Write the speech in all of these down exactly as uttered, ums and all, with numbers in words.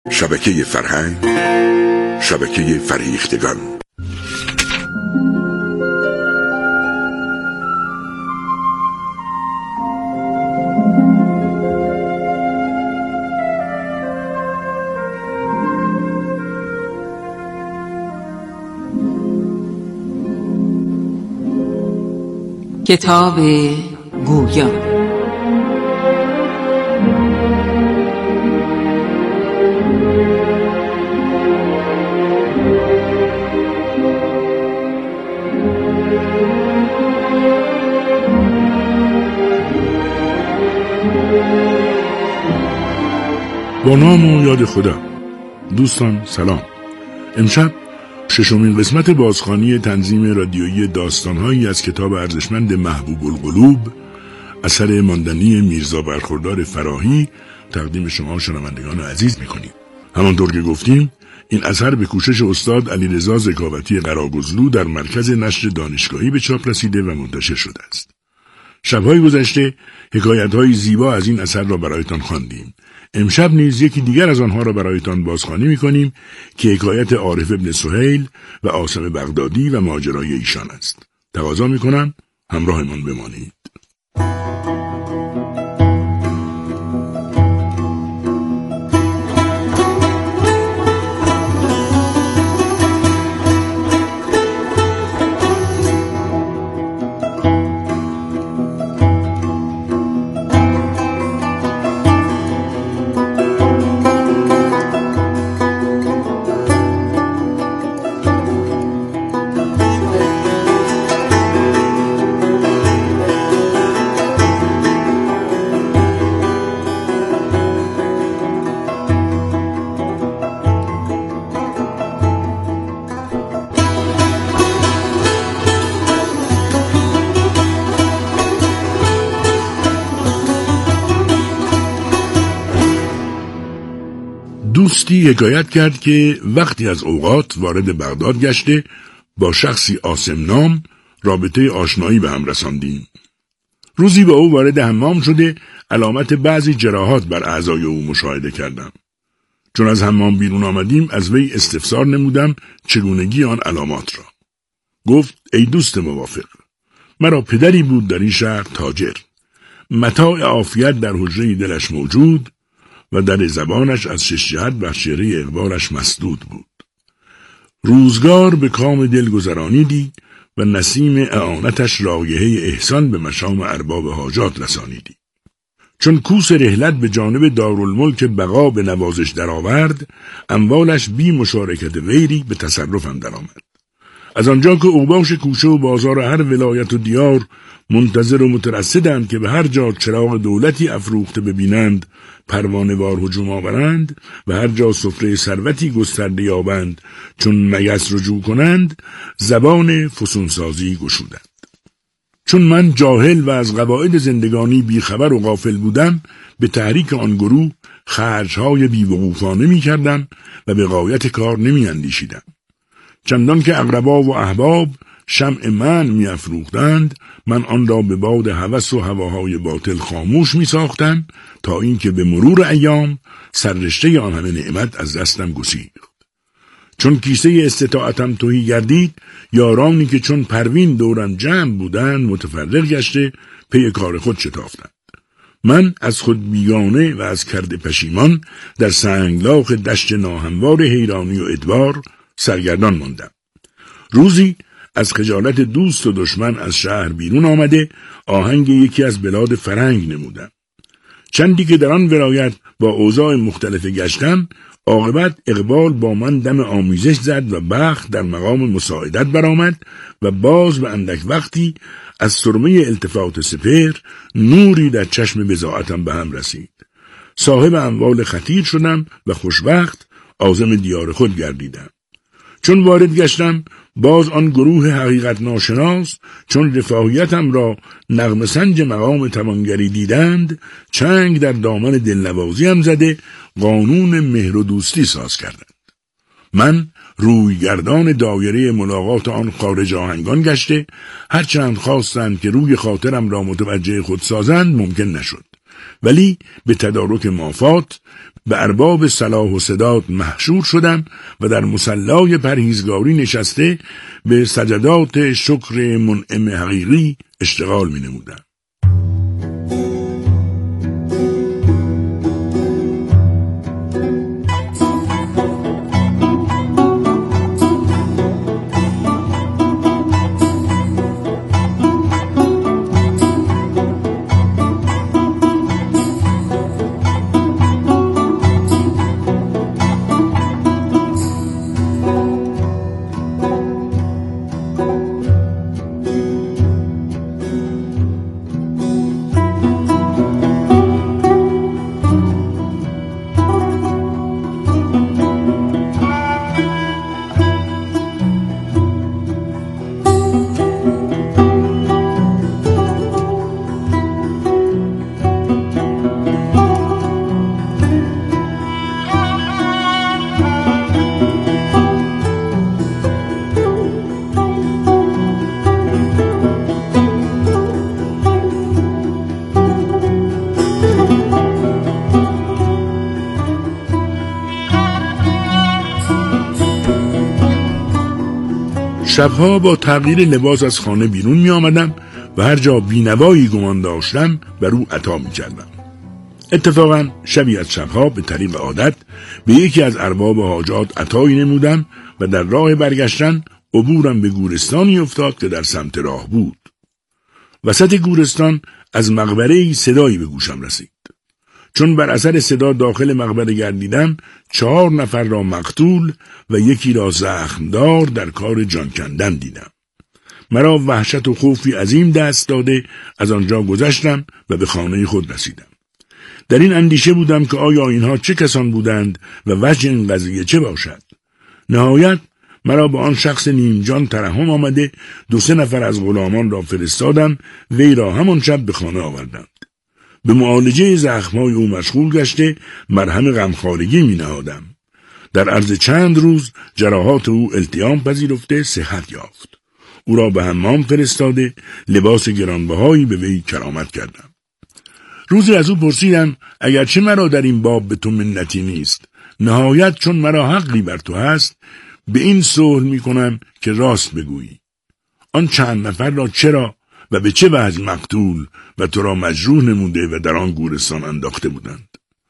شبکه فرهنگ، شبکه فریختگان. کتاب گویا. با نام و یاد خدا. دوستان سلام. امشب ششمین قسمت بازخوانی تنظیم رادیویی داستان‌هایی از کتاب ارزشمند محبوب القلوب اثر ماندنی میرزا برخوردار فراهی تقدیم شما شنوندگان عزیز می‌کنیم. همانطور که گفتیم این اثر به کوشش استاد علیرضا ذکاوتی قراگزلو در مرکز نشر دانشگاهی به چاپ رسیده و منتشر شده است. شب‌های گذشته حکایت‌های زیبا از این اثر را برایتان خواندیم. امشب نیز یکی دیگر از آنها را برایتان بازخوانی می‌کنیم که حکایت عارف ابن سهیل و عاصم بغدادی و ماجرای ایشان است. تقاضا می‌کنم همراهمان بمانید. دوستی حکایت کرد که وقتی از اوقات وارد بغداد گشته با شخصی عاصم نام رابطه آشنایی به هم رساندیم. روزی با او وارد حمام شده علامت بعضی جراحات بر اعضای او مشاهده کردم. چون از حمام بیرون آمدیم از وی استفسار نمودم چگونگی آن علامات را. گفت ای دوست موافق، مرا پدری بود در این شهر تاجر. متاع عافیت در حجره دلش موجود و در زبانش از شش جهت بر شیره اقبالش مسدود بود. روزگار به کام دل گذرانیدی و نسیم اعانتش رایحه احسان به مشام ارباب حاجات رسانیدی. چون کوس رحلت به جانب دارالملک بقا به نوازش درآورد، اموالش بی مشارکت غیری به تصرفم درآمد. از آنجا که اوباش کوچه و بازار هر ولایت و دیار منتظر و مترصدند که به هر جا چراغ دولتی افروخته ببینند پروانه وار هجوم آورند و هر جا سفره ثروتی گسترده یابند چون میس رجوع کنند، زبان فسونسازی گشودند. چون من جاهل و از قواعد زندگانی بیخبر و غافل بودم، به تحریک آن گروه خرجهای بیوقوفانه می کردم و به غایت کار نمی اندیشیدم. چندان که اقربا و احباب شمع من می افروختند، من آن را به باد هوس و هواهای باطل خاموش می ساختم تا اینکه به مرور ایام سررشته آن همه نعمت از دستم گسیخت. چون کیسه استطاعتم تهی گردید، یارانی که چون پروین دورم جمع بودند متفرق گشته پی کار خود شتافتند. من از خود بیگانه و از کرده پشیمان در سنگلاخ دشت ناهموار حیرانی و ادبار سرگردان ماندم. روزی از خجالت دوست و دشمن از شهر بیرون آمده آهنگ یکی از بلاد فرنگ نمودم. چندی که در آن ولایت با اوضاع مختلف گشتم، عاقبت اقبال با من دم آمیزش زد و بخت در مقام مساعدت برآمد و باز به اندک وقتی از سرمه التفات سپهر نوری در چشم بضاعتم به هم رسید. صاحب اموال خطیر شدم و خوشبخت عازم دیار خود گردیدم. چون وارد گشتم، باز آن گروه حقیقت ناشناس چون رفاهیتم را نغمه سنج مقام توانگری دیدند، چنگ در دامن دلنوازیم زده قانون مهر و دوستی ساز کردند. من روی گردان دایره ملاقات آن خارج آهنگان گشته، هرچند خواستند که روی خاطرم را متوجه خود سازند ممکن نشد. ولی به تدارک مافات به ارباب صلاح و سداد محشور شدم و در مصلای پرهیزگاری نشسته به سجدات شکر منعم حقیقی اشتغال می نمودم. شبها با تغییر لباس از خانه بیرون می آمدم و هر جا بینوایی گمان داشتم بر او عطا می کردم. اتفاقا شبی از شبها به طریق عادت به یکی از ارباب حاجات عطایی نمودم و در راه برگشتن عبورم به گورستانی افتاد که در سمت راه بود. وسط گورستان از مقبره‌ای صدایی به گوشم رسید. چون بر اثر صدا داخل مقبره گردیدم، چهار نفر را مقتول و یکی را زخمدار در کار جان کندن دیدم. مرا وحشت و خوفی عظیم دست داده از آنجا گذشتم و به خانه خود رسیدم. در این اندیشه بودم که آیا اینها چه کسان بودند و وجه این قضیه چه باشد. نهایت مرا با آن شخص نیم جان ترحم آمده دو سه نفر از غلامان را فرستادم، وی را همان شب به خانه آوردند. به معالجه زخم‌های او مشغول گشته مرهم غمخوارگی می نهادم. در عرض چند روز جراحات او التیام پذیرفته صحت یافت. او را به حمام فرستاده لباس گرانبهایی به وی کرامت کردم. روزی از او پرسیدم اگرچه مرا در این باب به تو منتی نیست، نهایت چون مرا حقی بر تو هست به این صلح می کنم که راست بگویی. آن چند نفر را چرا و به چه وجه مقتول و تو را مجروح نموده و در آن گورستان انداخته بودند؟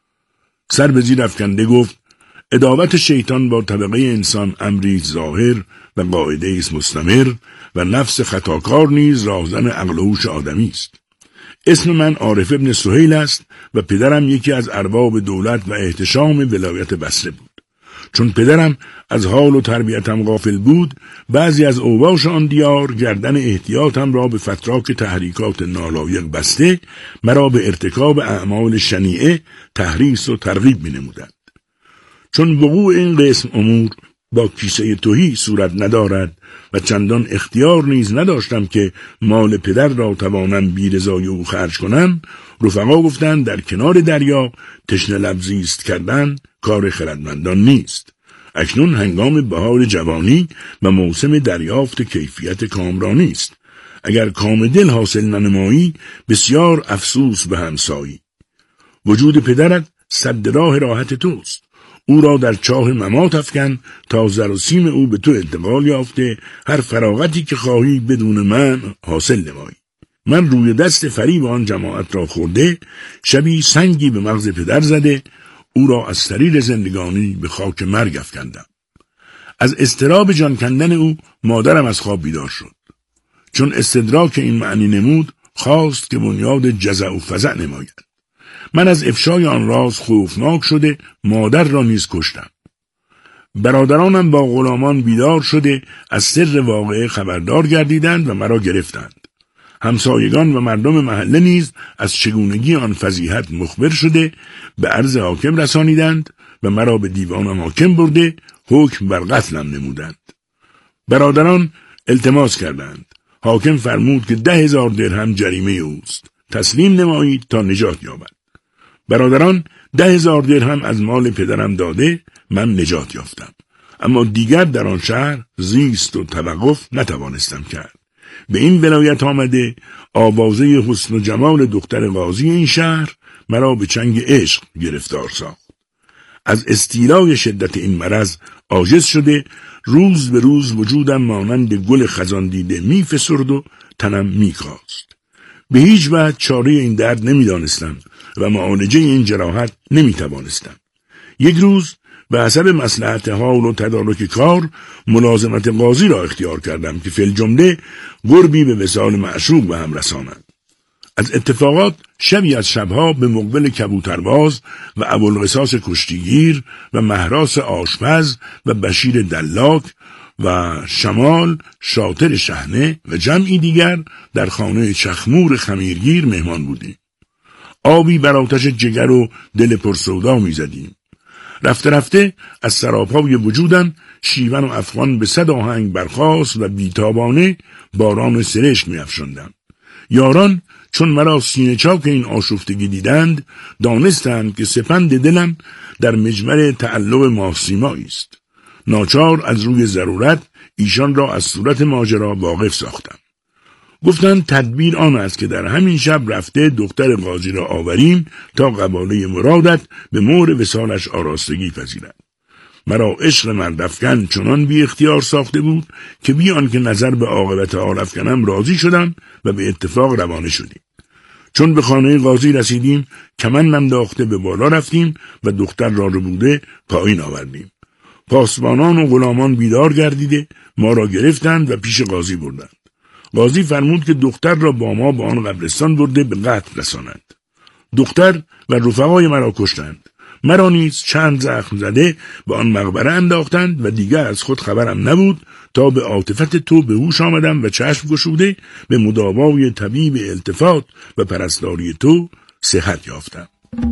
سر به زیر افکنده گفت عداوت شیطان با طبقه انسان امری ظاهر و قاعده است مستمر و نفس خطاکار نیز راهزن عقل و هوش آدمی است. اسم من عارف ابن سهیل است و پدرم یکی از ارباب دولت و احتشام ولایت بصره بود. چون پدرم از حال و تربیتم غافل بود، بعضی از اوباش آن دیار گردن احتیاطم را به فتراک تحریکات نالایق بسته مرا به ارتکاب اعمال شنیعه تحریص و ترغیب می نمودند. چون وقوع این قسم امور با کیسه تهی صورت ندارد و چندان اختیار نیز نداشتم که مال پدر را توانم بی رضای او خرج کنم، رفقا گفتند در کنار دریا تشنه لب زیست کردن کار خردمندان نیست. اکنون هنگام بهار جوانی و موسم دریافت کیفیت کامرانی است. اگر کام دل حاصل ننمایی بسیار افسوس به همسایی. وجود پدرت سد راه راحت توست. او را در چاه ممات افکن تا زر و سیم او به تو انتقال یافته هر فراغتی که خواهی بدون من حاصل نمایی. من روی دست فریب آن جماعت را خورده، شبی سنگی به مغز پدر زده، او را از سریر زندگانی به خاک مرگ افکندم. از اضطراب جان کندن او مادرم از خواب بیدار شد. چون استدراک این معنی نمود، خواست که بنیاد جزع و فزع نماید. من از افشای آن راز خوفناک شده مادر را نیز کشتم. برادرانم با غلامان بیدار شده از سر واقعه خبردار گردیدند و مرا گرفتند. همسایگان و مردم محله نیز از چگونگی آن فضیحت مخبر شده به عرض حاکم رسانیدند و مرا به دیوان حاکم برده حکم بر قتلم نمودند. برادران التماس کردند. حاکم فرمود که ده هزار درهم جریمه اوست. تسلیم نمایید تا نجات یابد. برادران ده هزار درهم از مال پدرم داده من نجات یافتم. اما دیگر در آن شهر زیست و توقف نتوانستم کرد. به این ولایت آمده آوازه حسن و جمال دختر قاضی این شهر مرا به چنگ عشق گرفتار ساخت. از استیلای شدت این مرض عاجز شده، روز به روز وجودم مانند گل خزان دیده می فسرد و تنم می کاست. به هیچ وجه چاره این درد نمی دانستم و معالجه این جراحت نمی توانستم. یک روز به حسب مصلحت حال و تدارک کار ملازمت قاضی را اختیار کردم که فی الجمله قربی به وصال معشوق به هم رساند. از اتفاقات شبی از شبها به مقبل کبوترباز و ابوالقصاص کشتیگیر و مهراس آشپز و بشیر دلاک و شمال شاطر شحنه و جمعی دیگر در خانه چخمور خمیرگیر مهمان بودیم. آبی بر آتش جگر و دل پرسودا می زدیم. رفته رفته از سراپای وجودم شیون و افغان به صد آهنگ برخاست و بیتابانه باران سرشک می افشاندم. یاران چون مرا سینه چاک این آشفتگی دیدند، دانستند که سپند دلم در مجمر تعلق ماسیمایی است. ناچار از روی ضرورت ایشان را از صورت ماجرا واقف ساختم. گفتند تدبیر آن است که در همین شب رفته دختر قاضی را آوریم تا قباله مرادت به مهر وصالش آراستگی پذیرد. مرا عشق مردافکن چنان بی اختیار ساخته بود که بی آنکه نظر به عاقبت حال افکنم راضی شدم و به اتفاق روانه شدیم. چون به خانه قاضی رسیدیم کمند انداخته به بالا رفتیم و دختر را ربوده پایین آوردیم. پاسبانان و غلامان بیدار گردیده ما را گرفتند و پیش قاضی بردند. قاضی فرمود که دختر را با ما به آن قبرستان برده به قتل رسانند. دختر و رفقای مرا کشتند. مرا نیز چند زخم زده به آن مقبره انداختند و دیگر از خود خبرم نبود تا به عاطفت تو به هوش آمدم و چشم گشوده به مداوای طبیب التفات و پرستاری تو صحت یافتم.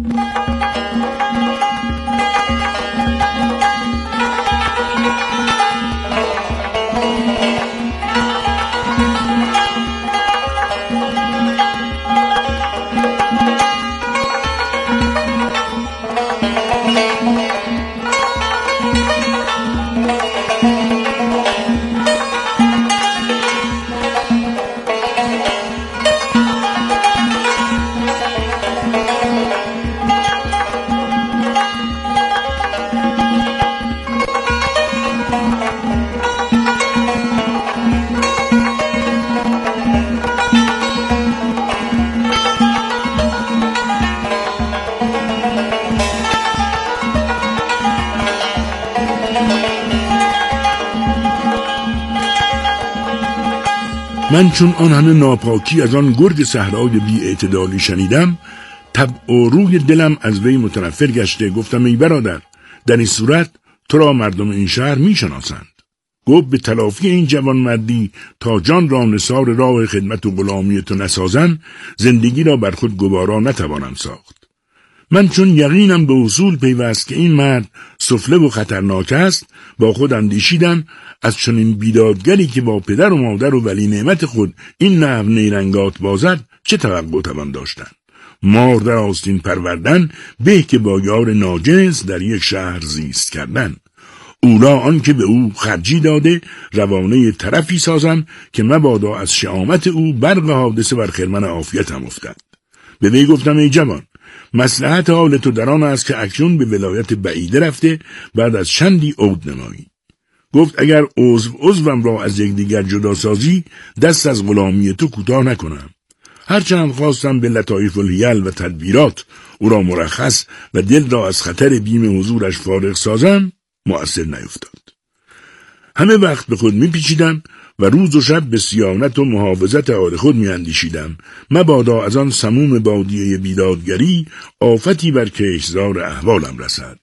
من چون آن همه ناپاکی از آن گرگ صحرای بی اعتدالی شنیدم، طبع و روی دلم از وی متنفر گشته. گفتم ای برادر، در این صورت تو را مردم این شهر می شناسند. گفت به تلافی این جوان مردی تا جان را نثار راه خدمت و غلامی تو نسازن، زندگی را بر خود گوارا نتوانم ساخت. من چون یقینم به اصول پیوست که این مرد سفله و خطرناک است، با خود اندیشیدم از چنین بیدادگری که با پدر و مادر و ولی نعمت خود این نحو نیرنگات بازد چه توقع توان داشتن؟ مار در آستین پروردن به که با یار ناجنس در یک شهر زیست کردن. اولا آن که به او خرجی داده روانه طرفی سازم که مبادا از شهامت او برق حادثه بر خرمن عافیتم افتد. به وی گفتم ای جوان، مصلحت حال تو در آن است که اکنون به ولایت بعیده رفته بعد از چندی عود نمایی. گفت اگر عضو عضوم را از یکدیگر جدا سازی دست از غلامی تو کوتاه نکنم. هرچند خواستم به لطایف الحیل و تدبیرات او را مرخص و دل را از خطر بیم حضورش فارغ سازم، مؤثر نیفتاد. همه وقت به خود میپیچیدم و روز و شب به صیانت و محافظت حال خود میاندیشیدم، مبادا از آن سموم بادیه بیدادگری آفتی بر کشتزار احوالم رسد.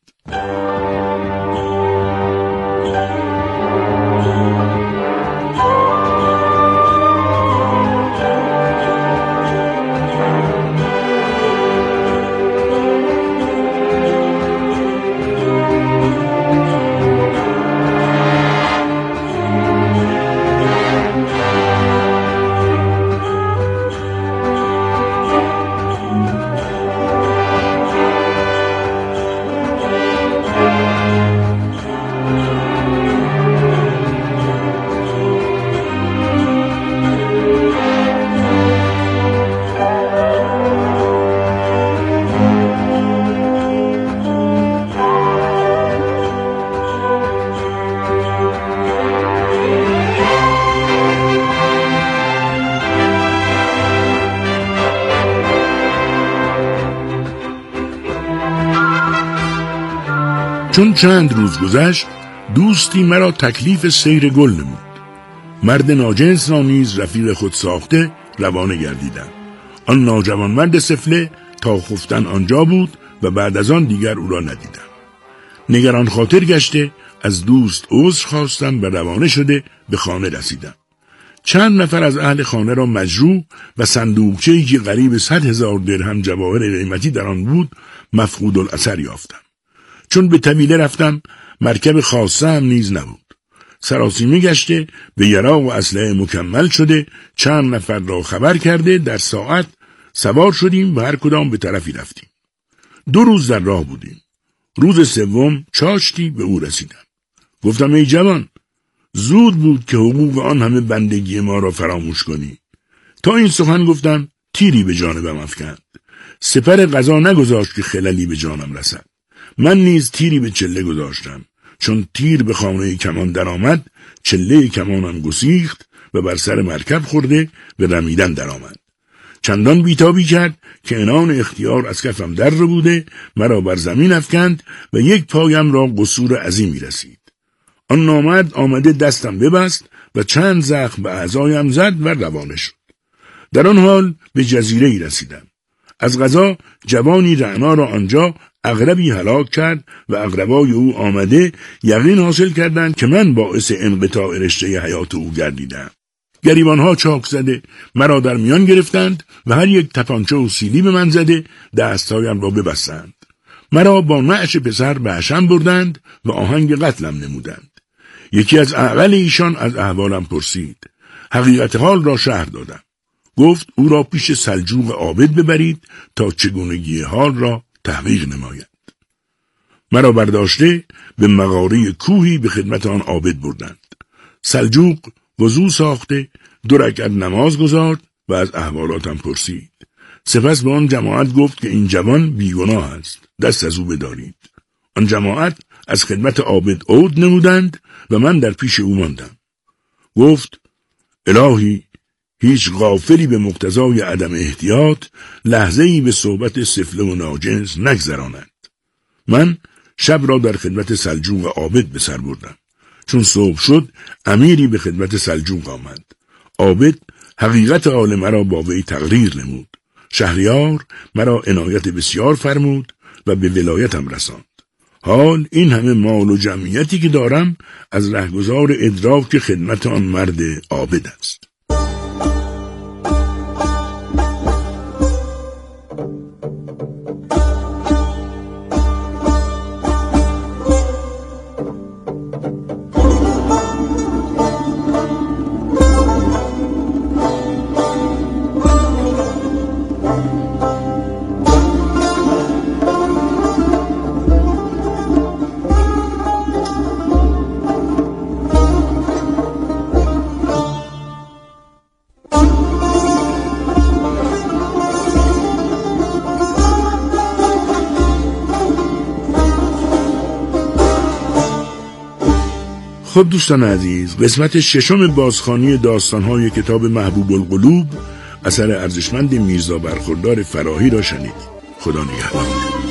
چون چند روز گذشت دوستی مرا تکلیف سیر گل نمود. مرد ناجنس را نیز رفیق خود ساخته روانه گردیدم. آن ناجوان مرد سفله تا خفتن آنجا بود و بعد از آن دیگر او را ندیدم. نگران خاطر گشته از دوست عذر خواستم و روانه شده به خانه رسیدم. چند نفر از اهل خانه را مجروح و صندوقچه‌ای که قریب صد هزار درهم جواهر قیمتی در آن بود مفقود الاثر یافتم. چون به طویله رفتم مرکب خاصه هم نیز نبود. سراسیمه گشته به یراق و اسلحه مکمل شده چند نفر را خبر کرده در ساعت سوار شدیم و هر کدام به طرفی رفتیم. دو روز در راه بودیم. روز سوم چاشتی به او رسیدم. گفتم ای جوان، زود بود که حقوق آن همه بندگی ما را فراموش کنی. تا این سخن گفتم تیری به جانبم افکند. سپر قضا نگذاشت که خللی به جانم رسد. من نیز تیری به چله گذاشتم. چون تیر به خانه کمان در آمد، چله کمانم گسیخت و بر سر مرکب خورده به رمیدن در آمد. چندان بیتابی کرد که عنان اختیار از کفم در رو بوده، مرا بر زمین افکند و یک پایم را قصور عظیمی رسید. آن نامرد آمده دستم ببست و چند زخم به اعضایم زد و روانه شد. در آن حال به جزیره ای رسیدم. از قضا جوانی رعنا را آنجا عقربی هلاک کرد و عقربای او آمده یقین حاصل کردند که من باعث انقطاع رشته حیات او گردیدم. گریبانها چاک زده مرا در میان گرفتند و هر یک تپانچه و سیلی به من زده دستهایم را ببستند. مرا با نعش پسر به حشم بردند و آهنگ قتلم نمودند. یکی از اعقل ایشان از احوالم پرسید. حقیقت حال را شرح دادم. گفت او را پیش سلجوق عابد ببرید تا چگونگی حال را تحقیق نماید. مرا برداشته به مغاره کوهی به خدمت آن عابد بردند. سلجوق وضو ساخته دو رکعت نماز گزارد و از احوالاتم پرسید. سپس به آن جماعت گفت که این جوان بیگناه است، دست از او بدارید. آن جماعت از خدمت عابد عود نمودند و من در پیش او ماندم. گفت الهی هیچ غافلی به مقتضای عدم احتیاط لحظه‌ای به صحبت سفله و ناجنس نگذرانند. من شب را در خدمت سلجوق عابد به سر بردم. چون صبح شد امیری به خدمت سلجوق آمد. عابد حقیقت حال مرا با وی تقریر نمود. شهریار مرا عنایت بسیار فرمود و به ولایتم رساند. حال این همه مال و جمعیتی که دارم از رهگذار ادراک خدمت آن مرد عابد است. خب دوستان عزیز، قسمت ششم بازخوانی داستان‌های کتاب محبوب القلوب اثر ارزشمند میرزا برخوردار فراهی را شنید. خدا نگهدار.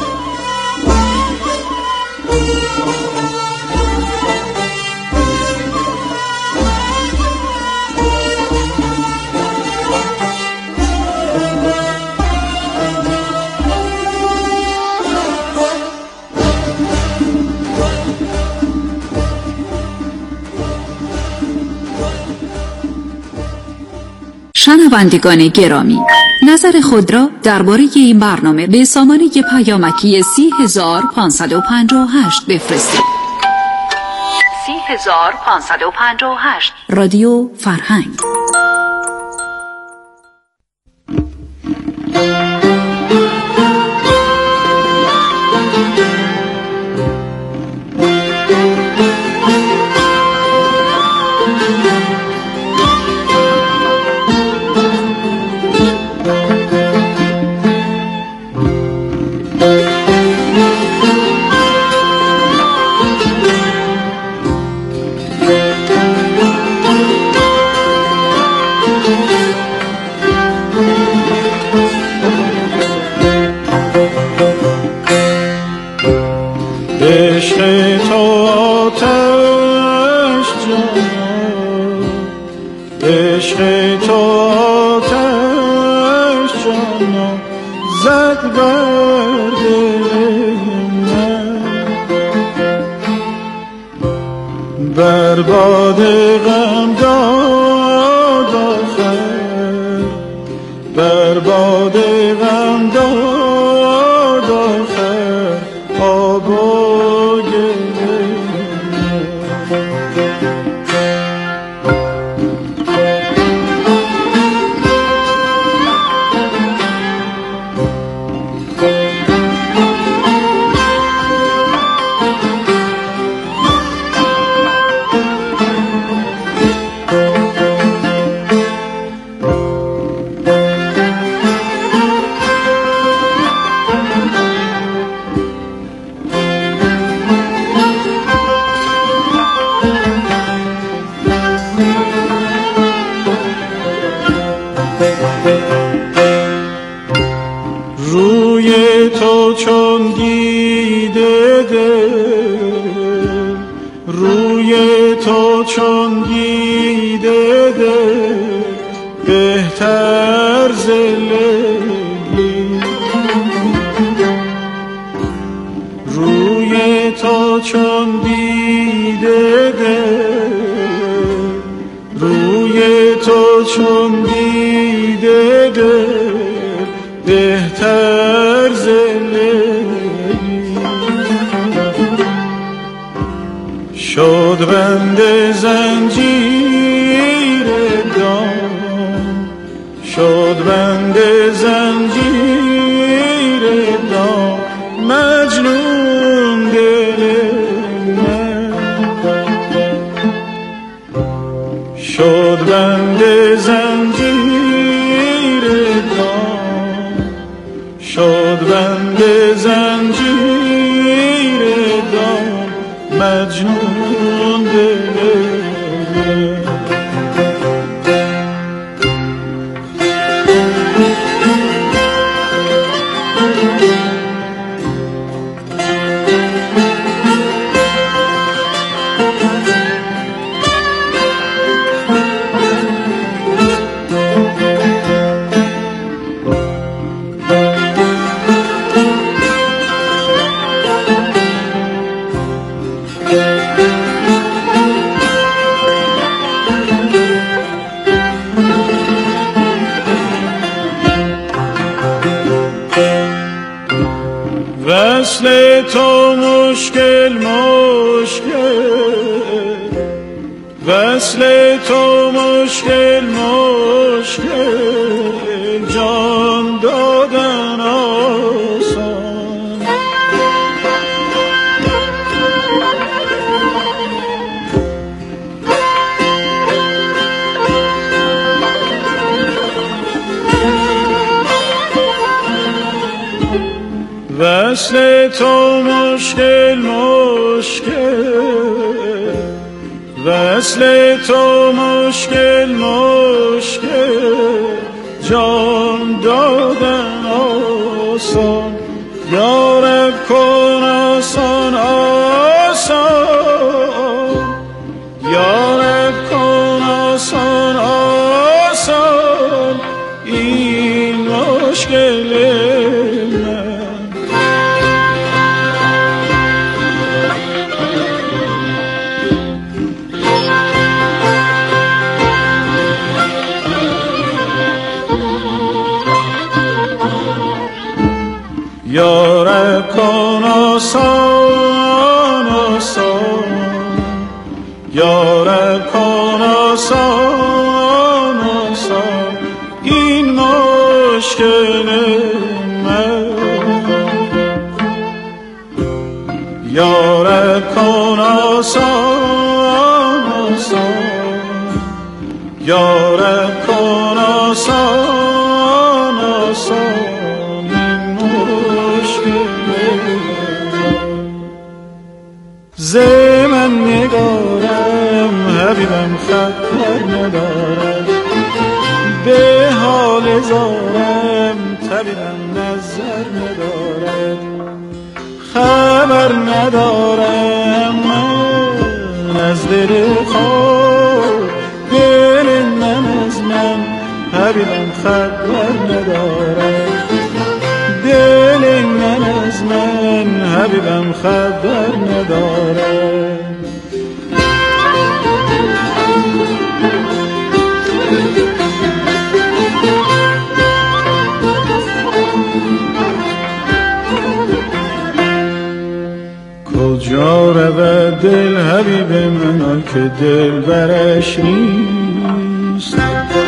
شنوندگان گرامی، نظر خود را درباره این برنامه به سامانه پیامکی سی هزار پانصد و پنجاه و هشت بفرستید. سی هزار پانصد و پنجاه و هشت رادیو فرهنگ. آتش جانا، عشق تو آتش جانا زد بر دل من. بر باد غم داد آخر، بر باد غم داد آخر آب و گل من. روی تو چون دیده دل، روی تو چون دیده دل بهتر ز لیلی. روی تو چون دیده دل، روی تو چون دیده دل بهتر ز لیلی. شد بند زنجیر دام، شد بند زنجیر دام مجنون دل من. شد بند زنجیر دام، شد بند زنجیر دام مجنون دل من. وصل تو مشکل مشکل، وصل تو مشکل مشکل جان دادن آسان. وصل تو مشکل مشکل، وصل تو مشکل مشکل جان دادن آسان. یا رب کن آسان آسان، یا رب کن آسان آسان این مشکل من. یا رب کن آسان آسان، یا رب کن آسان آسان این مشکل من. یا رب کن آسان آسان، یا رب کن آسان آسان ز من نگارم حبیبم خبر ندارم، به حال زارم طبیبم نظر ندارد. خبر ندارم من از دل خود، دل من از من حبیبم خبر ندارد، دل من از من حبیبم خبر ندارد. کجا رود دل حبیب من که دل برش نیست،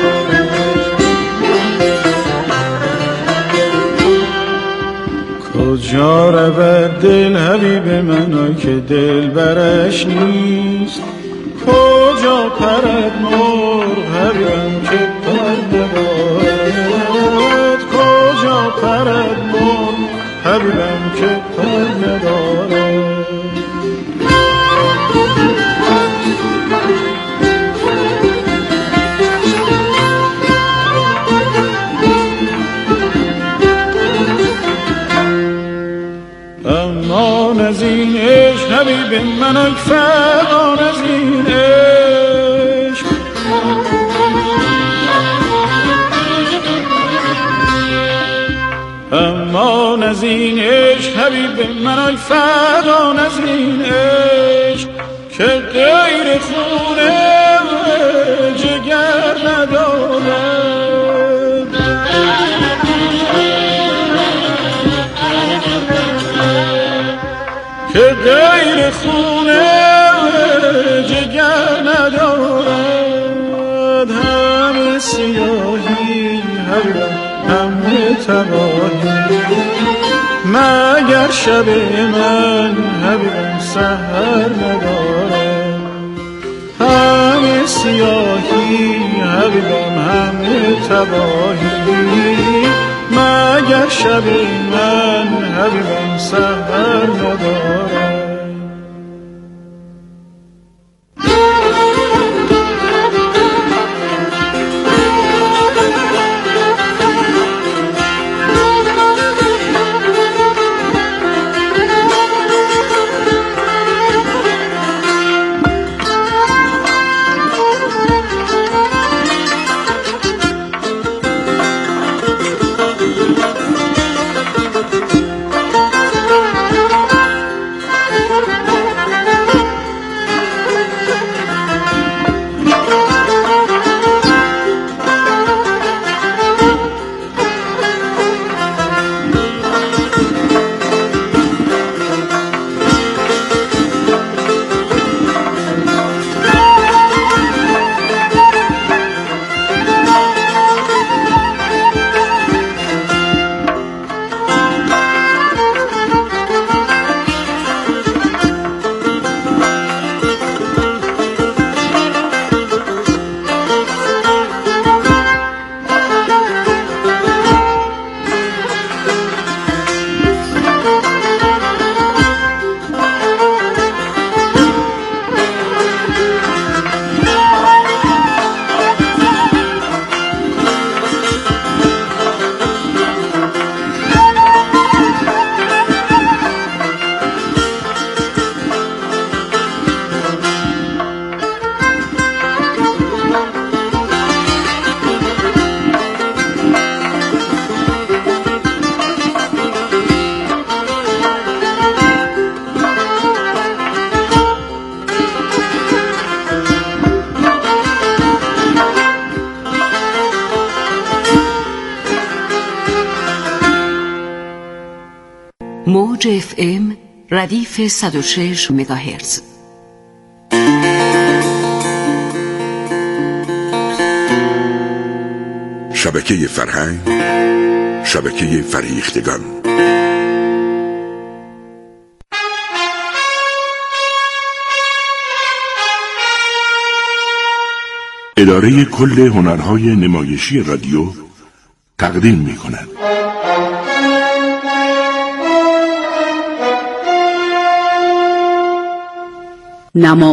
کجا رود دل حبیب من که دل برش نیست، کجا پرد مرغ حبیبم که پر ندارد، کجا پرد مرغ حبیبم که پر ندارد. امان از این عشق حبیب من ای فرمان از این عشق، امان از این عشق حبیب من ای فرمان از این عشق، که غیر خون جگر ندارد، که غیر خون جگر ندارد. همه سیاهی همه تباهی، مگر شب من حبیبم سحر ندارد. همه سیاهی حبیبم همه تباهی، مگر شب من حبیبم سحر ندارد. موج اف ام ردیف صد و شش مگاهرتز. شبکه فرهنگ، شبکه فریختگان. اداره کل هنرهای نمایشی رادیو تقدیم می کند. نما